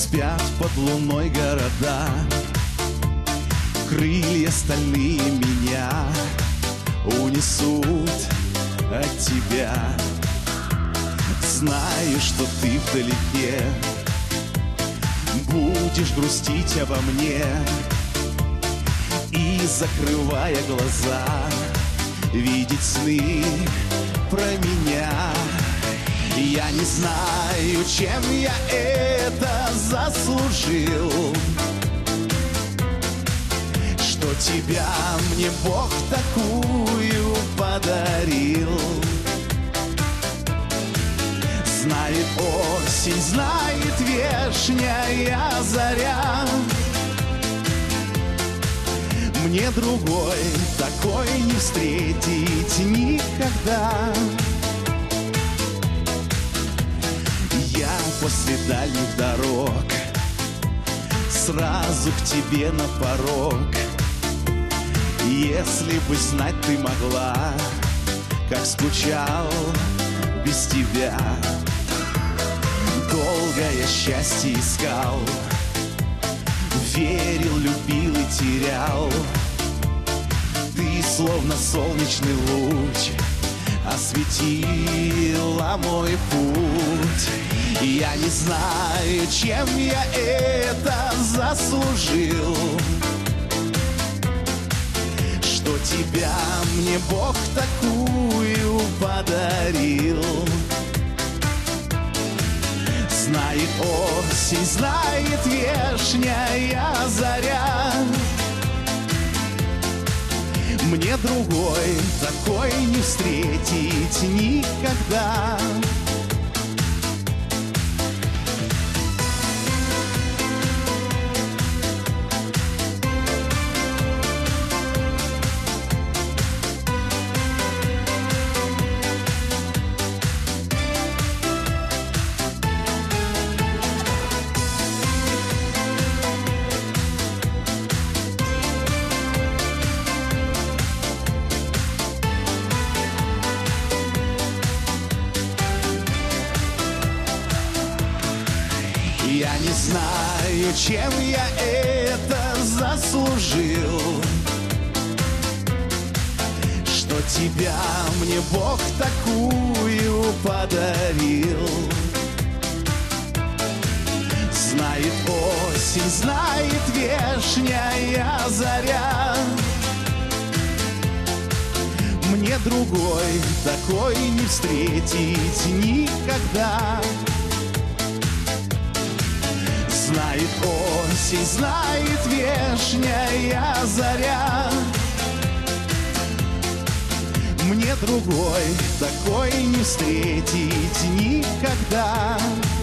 Спят под луной города, крылья стальные меня унесут от тебя. Знаю, что ты вдалеке будешь грустить обо мне, и, закрывая глаза, видеть сны про меня. Я не знаю, чем я это заслужил, что тебя мне Бог такую подарил. Знает осень, знает вешняя заря, мне другой такой не встретить никогда. Я после дальних дорог сразу к тебе на порог. Если бы знать ты могла, как скучал без тебя. Долго я счастье искал, верил, любил и терял. Ты словно солнечный луч осветила мой путь. Я не знаю, чем я это заслужил, что тебя мне Бог такую подарил. Знает осень, знает вешняя заря, мне другой такой не встретить никогда. Я не знаю, чем я это заслужил, что тебя мне Бог такую подарил. Знает осень, знает вешняя заря, мне другой такой не встретить никогда. Знает осень, знает вешняя заря, мне другой такой не встретить никогда.